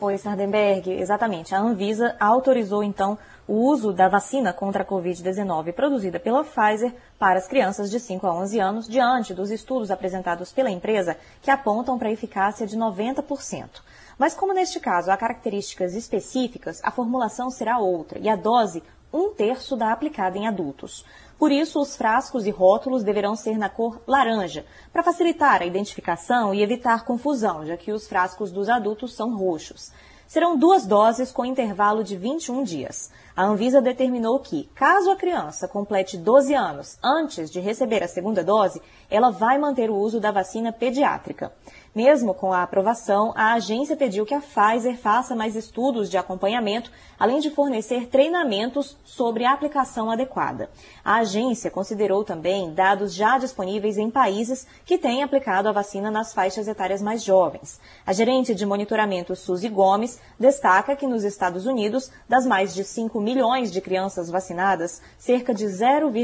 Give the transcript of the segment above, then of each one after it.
Oi, Sardenberg. Exatamente. A Anvisa autorizou, então, o uso da vacina contra a Covid-19 produzida pela Pfizer para as crianças de 5 a 11 anos, diante dos estudos apresentados pela empresa que apontam para a eficácia de 90%. Mas como neste caso há características específicas, a formulação será outra e a dose 1/3 da aplicada em adultos. Por isso, os frascos e rótulos deverão ser na cor laranja, para facilitar a identificação e evitar confusão, já que os frascos dos adultos são roxos. Serão 2 doses com intervalo de 21 dias. A Anvisa determinou que, caso a criança complete 12 anos antes de receber a segunda dose, ela vai manter o uso da vacina pediátrica. Mesmo com a aprovação, a agência pediu que a Pfizer faça mais estudos de acompanhamento, além de fornecer treinamentos sobre a aplicação adequada. A agência considerou também dados já disponíveis em países que têm aplicado a vacina nas faixas etárias mais jovens. A gerente de monitoramento, Suzy Gomes, destaca que nos Estados Unidos, das mais de 5 milhões de crianças vacinadas, cerca de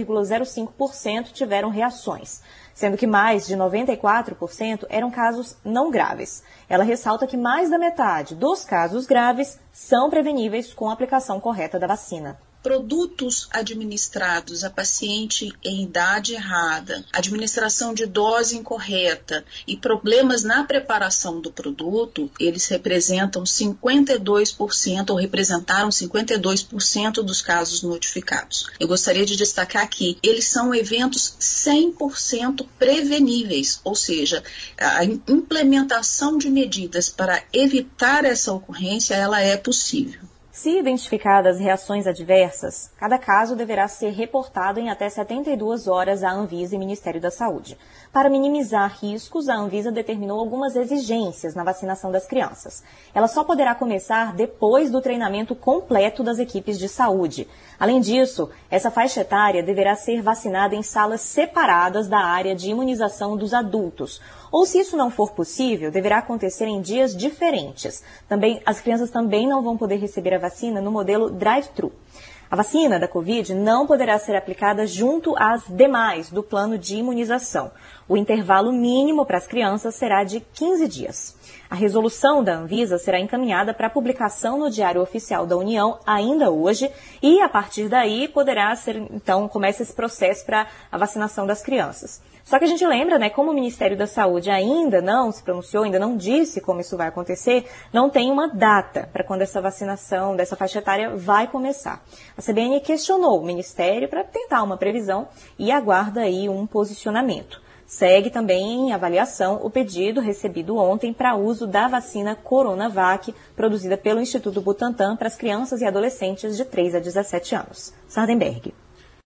0,05% tiveram reações, sendo que mais de 94% eram casos não graves. Ela ressalta que mais da metade dos casos graves são preveníveis com a aplicação correta da vacina. Produtos administrados a paciente em idade errada, administração de dose incorreta e problemas na preparação do produto, eles representam 52% ou representaram 52% dos casos notificados. Eu gostaria de destacar que eles são eventos 100% preveníveis, ou seja, a implementação de medidas para evitar essa ocorrência, ela é possível. Se identificadas reações adversas, cada caso deverá ser reportado em até 72 horas à Anvisa e Ministério da Saúde. Para minimizar riscos, a Anvisa determinou algumas exigências na vacinação das crianças. Ela só poderá começar depois do treinamento completo das equipes de saúde. Além disso, essa faixa etária deverá ser vacinada em salas separadas da área de imunização dos adultos. Ou, se isso não for possível, deverá acontecer em dias diferentes. As crianças também não vão poder receber a vacina no modelo drive-thru. A vacina da Covid não poderá ser aplicada junto às demais do plano de imunização. O intervalo mínimo para as crianças será de 15 dias. A resolução da Anvisa será encaminhada para publicação no Diário Oficial da União ainda hoje e, a partir daí, poderá ser, então, começa esse processo para a vacinação das crianças. Só que a gente lembra, como o Ministério da Saúde ainda não se pronunciou, ainda não disse como isso vai acontecer, não tem uma data para quando essa vacinação dessa faixa etária vai começar. A CBN questionou o Ministério para tentar uma previsão e aguarda aí um posicionamento. Segue também em avaliação o pedido recebido ontem para uso da vacina Coronavac, produzida pelo Instituto Butantan para as crianças e adolescentes de 3 a 17 anos. Sardenberg.